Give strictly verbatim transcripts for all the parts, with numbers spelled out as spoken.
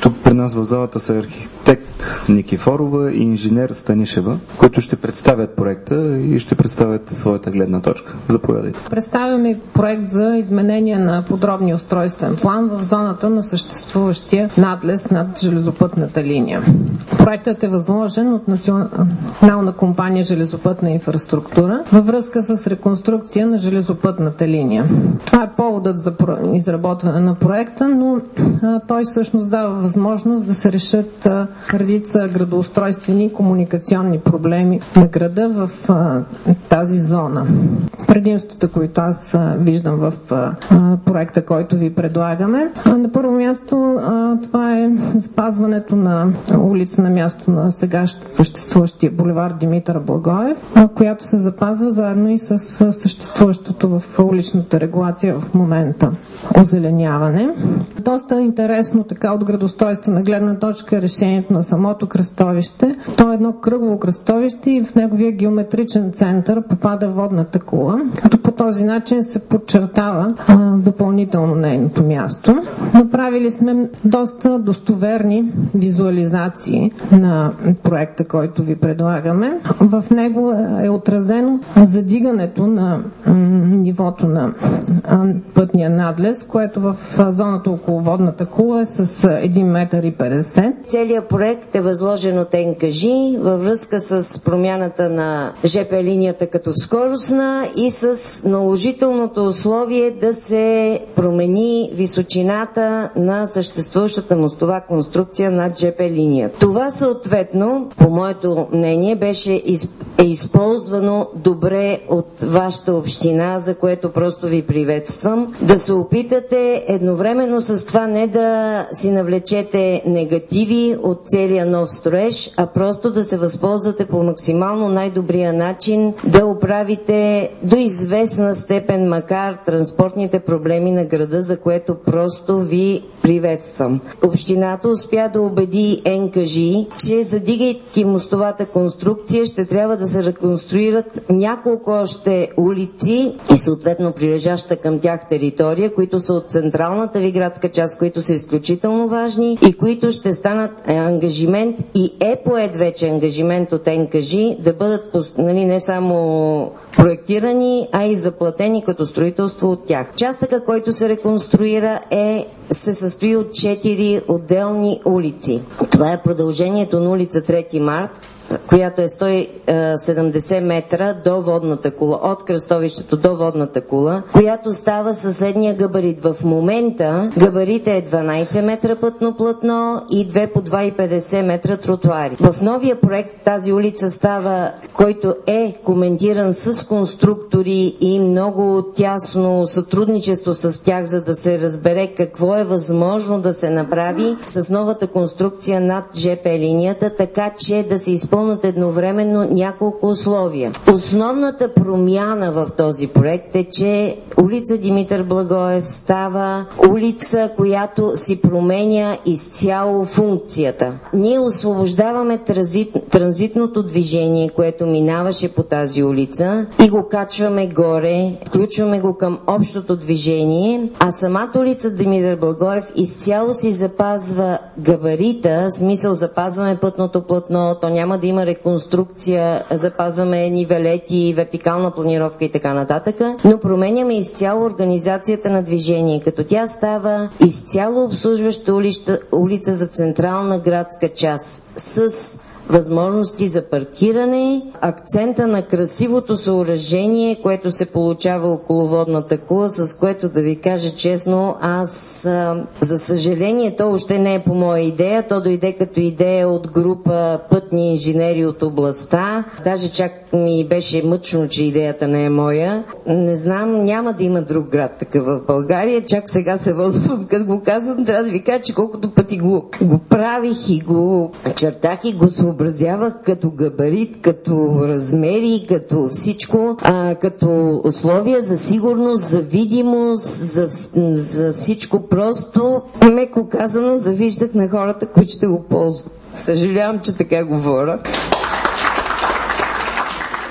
Тук при нас в залата са архитект Никифорова и инженер Станишева, които ще представят проекта и ще представят своята гледна точка. Заповядайте. Представяме проект за изменение на подробния устройствен план в зоната на съществуващия надлез над железопътната линия. Проектът е възложен от Национална компания железопътна инфраструктура във връзка с реконструкция на железопътната линия. Това е поводът за изработване на проекта, но а, той всъщност дава възможност да се решат а, редица градоустройствени и комуникационни проблеми на града в а, тази зона. Предимствата, които аз а, виждам в а, проекта, който ви предлагаме. А, на първо място а, това е запазването на улица на място на сега съществуващия булевард Димитър Благоев, а, която се запазва заедно и с съществуващото в уличната регулация в момента озеленяване. Доста интересно така от градоустройствена гледна точка е решението на самото кръстовище. То е едно кръгово кръстовище и в неговия геометричен център попада водната кула, като по този начин се подчертава а, допълнително нейното място. Направили сме доста достоверни визуализации на проекта, който ви предлагаме. В него е отразено задигането на м, нивото на а, пътния надлез, което в а, зоната около водната кула е с един метър и петдесет. Целият проект е възложен от Н К Ж във връзка с промяната на Ж П линията като скоростна и с наложителното условие да се промени височината на съществуващата мостова конструкция над Ж П линията. Това съответно, по моето мнение, беше е използвано добре от вашата община, за което просто ви приветствам. Да се опитате едновременно с това не да си навлечете негативи от целия нов строеж, а просто да се възползвате по максимално най-добрия начин да оправите до известна степен, макар транспортните проблеми на града, за което просто ви приветствам. Общината успя да убеди Н К Ж, че задигайки мостовата конструкция ще трябва да се реконструират няколко още улици и съответно прилежаща към тях територия, които са от централната ви градска част, които са изключително важни и които ще станат ангажимент и е поет вече ангажимент от Н К Ж да бъдат, нали, не само проектирани, а и заплатени като строителство от тях. Участъка, който се реконструира, е, се състои от четири отделни улици. Това е продължението на улица Трети март, която е сто и седемдесет метра до водната кула, от кръстовището до водната кула, която става със следния габарит. В момента габарит е дванайсет метра пътно платно и две по два и петдесет метра тротуари. В новия проект тази улица става, който е коментиран с конструктори и много тясно сътрудничество с тях, за да се разбере какво е възможно да се направи с новата конструкция над Ж П линията, така че да се изпълнят едновременно няколко условия. Основната промяна в този проект е, че улица Димитър Благоев става улица, която си променя изцяло функцията. Ние освобождаваме транзит, транзитното движение, което минаваше по тази улица и го качваме горе, включваме го към общото движение, а самата улица Димитър Благоев изцяло си запазва габарита, в смисъл запазваме пътното платно, то няма да има реконструкция, запазваме нивелети, вертикална планировка и така нататък, но променяме изцяло организацията на движение, като тя става изцяло обслужваща улица, улица за централна градска част с възможности за паркиране, акцента на красивото съоръжение, което се получава около водната кула, с което да ви кажа честно, аз а, за съжаление, то още не е по моя идея, то дойде като идея от група пътни инженери от областта. Даже чак ми беше мъчно, че идеята не е моя. Не знам, няма да има друг град такъв в България. Чак сега се вълнувам, като го казвам, трябва да ви кажа, че колкото пъти го, го правих и го чертах и го съобразявах като габарит, като размери, като всичко, а, като условия за сигурност, за видимост, за, за всичко, просто, меко казано, завиждах на хората, които ще го ползват. Съжалявам, че така говоря.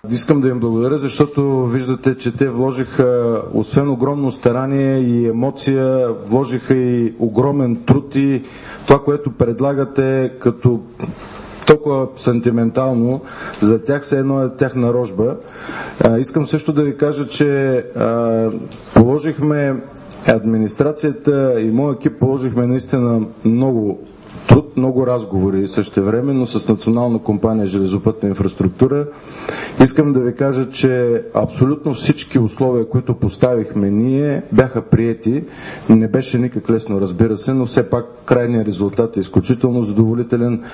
Искам да им благодаря, защото виждате, че те вложиха, освен огромно старание и емоция, вложиха и огромен труд и това, което предлагате като толкова сантиментално, за тях все едно е тяхна рожба. А, искам също да ви кажа, че а, положихме администрацията и моят екип положихме наистина много труд, много разговори същевременно с Национална компания железопътна инфраструктура. Искам да ви кажа, че абсолютно всички условия, които поставихме ние, бяха приети. Не беше никак лесно, разбира се, но все пак крайният резултат е изключително задоволителен.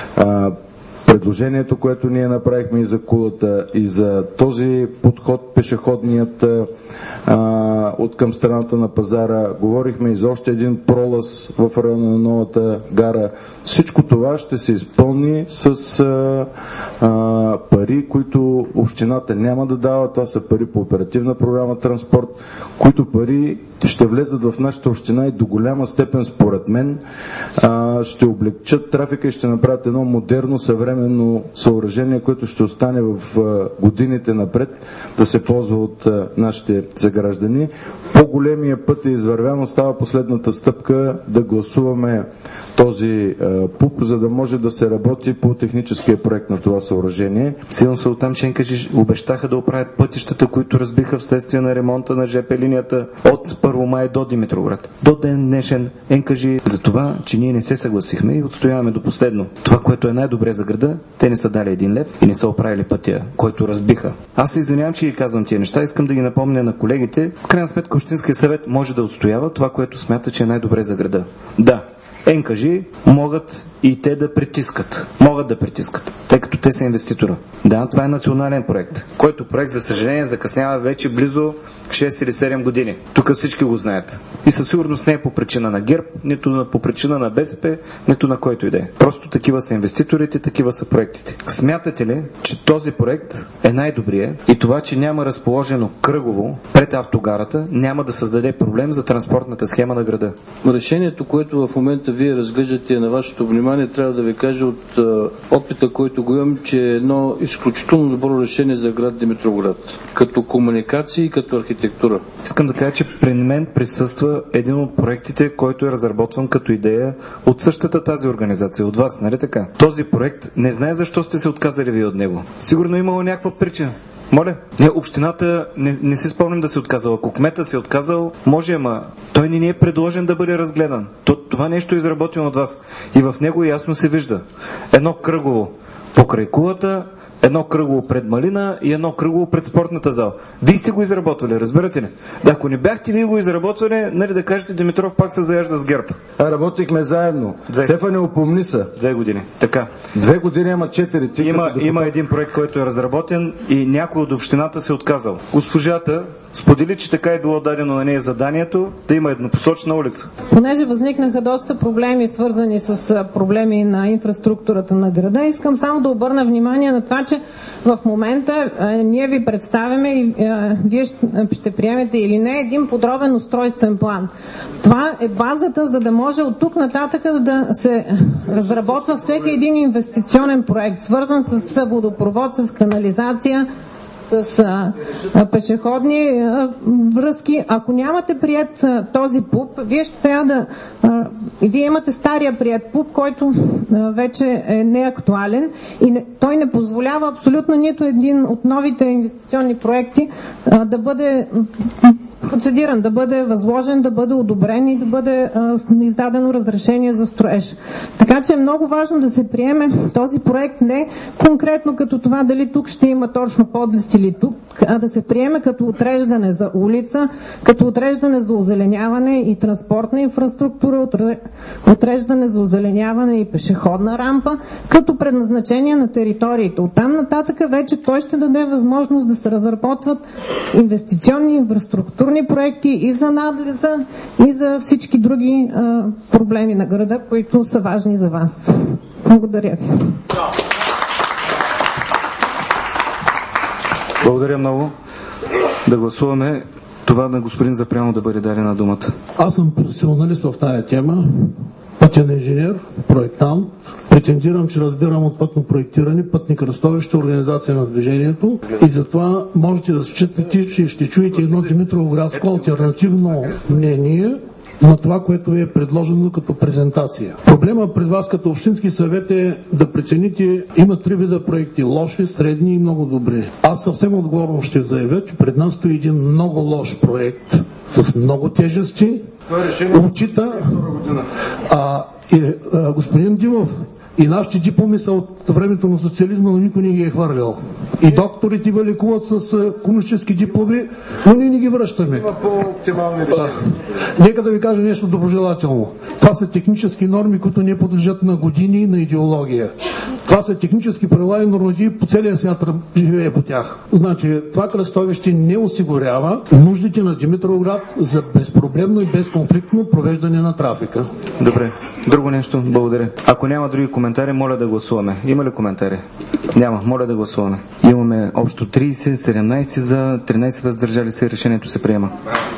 Предложението, което ние направихме и за кулата, и за този подход пешеходният а, от към страната на пазара, говорихме и за още един пролаз в района на новата гара. Всичко това ще се изпълни с а, а, пари, които общината няма да дава. Това са пари по оперативна програма транспорт, които пари ще влезат в нашата община и до голяма степен, според мен, а, ще облегчат трафика и ще направят едно модерно, съвременно съоръжение, което ще остане в а, годините напред да се ползва от а, нашите съграждани. По-големия път е извървян, остава последната стъпка да гласуваме този а, ПУП, за да може да се работи по техническия проект на това съоръжение. Силно се оттам, че НКЖИ обещаха да оправят пътищата, които разбиха вследствие на ремонта на ЖП линията от Първомай до Димитровград. До ден днешен НКЖИ за това, че ние не се съгласихме и отстояваме до последно. Това, което е най-добре за града, те не са дали един лев и не са оправили пътя, който разбиха. Аз се извинявам, че ги казвам тия неща, искам да ги напомня на колегите. В крайна сметка Общинския съвет може да отстоява това, което смята, че е най-добре за града. Да, НКЖИ могат и те да притискат. Могат да притискат, тъй като те са инвеститора. Да, това е национален проект, който проект, за съжаление, закъснява вече близо шест или седем години. Тук всички го знаят. И със сигурност не е по причина на ГЕРБ, нито по причина на БСП, нито на който и да е. Просто такива са инвеститорите, такива са проектите. Смятате ли, че този проект е най-добрият и това, че няма разположено кръгово пред автогарата, няма да създаде проблем за транспортната схема на града? Решението, което в момента вие разглеждате на вашето внимание, трябва да ви кажа от а, опита, който го имам, че е едно изключително добро решение за град Димитровград. Като комуникации и като архитектура. Искам да кажа, че при мен присъства един от проектите, който е разработван като идея от същата тази организация, от вас, нали така? Този проект, не знае защо сте се отказали вие от него. Сигурно имало някаква причина. Моля, не, общината не, не си спомням да се отказал. Ако кмета се отказал, може, ама той не ни е предложен да бъде разгледан. То, това нещо е изработено от вас. И в него ясно се вижда едно кръгово покрай кулата, едно кръгово пред Малина и едно кръгово пред спортната зала. Вие сте го изработвали, разбирате ли? Да, ако не бяхте вие го изработвали, нали да кажете, Димитров пак се заяжда с ГЕРБ. А, работихме заедно. Две. Стефане, опомни се. Две години. Така. Две години, ама четири. Ти има, има един проект, който е разработен и някой от общината се е отказал. Госпожата сподели, че така е било дадено на нея заданието да има еднопосочна улица. Понеже възникнаха доста проблеми, свързани с проблеми на инфраструктурата на града, искам само да обърна внимание на това, че в момента а, ние ви представяме и а, вие ще, ще приемете или не един подробен устройствен план. Това е базата, за да може от тук нататък да се разработва всеки един инвестиционен проект, свързан с водопровод, с канализация, с а, а, пешеходни а, връзки. Ако нямате прият а, този ПУП, вие ще трябва да... А, вие имате стария прият ПУП, който а, вече е неактуален и не, той не позволява абсолютно нито един от новите инвестиционни проекти а, да бъде процедиран, да бъде възложен, да бъде одобрен и да бъде а, издадено разрешение за строеж. Така че е много важно да се приеме този проект не конкретно като това дали тук ще има точно подлез или тук, а да се приеме като отреждане за улица, като отреждане за озеленяване и транспортна инфраструктура, отреждане за озеленяване и пешеходна рампа, като предназначение на териториите. Оттам нататък вече той ще даде възможност да се разработват инвестиционни инфраструктурни проекти и за надлеза, и за всички други а, проблеми на града, които са важни за вас. Благодаря ви. Благодаря много. Да гласуваме това на господин Запрянов да бъде дадена думата. Аз съм професионалист в тая тема. пътен инженер, проектант. Претендирам, че разбирам от пътно проектиране, пътни кръстовища, организация на движението и затова можете да считате, че ще чуете едно димитровградско алтернативно мнение на това, което е предложено като презентация. Проблема пред вас като Общински съвет е да прецените, има три вида проекти: лоши, средни и много добри. Аз съвсем отговорно ще заявя, че пред нас стои един много лош проект с много тежести. Отчита а, и, а, господин Димов, и нашите дипломи са от времето на социализма, но никой не ги е хвърлял. И докторите ви лекуват с комунистически дипломи, но ние не ги връщаме. Има по-оптимални решения. Нека да ви кажа нещо доброжелателно. Това са технически норми, които не подлежат на години и на идеология. Това са технически правила и нормативи, по целия свят живее по тях. Значи, това кръстовище не осигурява нуждите на Димитровград за безпроблемно и безконфликтно провеждане на трафика. Добре. Друго нещо? Благодаря. Ако няма други коментари, моля да гласуваме. Има ли коментари? Няма. Моля да гласуваме. Имаме общо трийсет, седемнайсет за, тринайсет въздържали се. Решението се приема.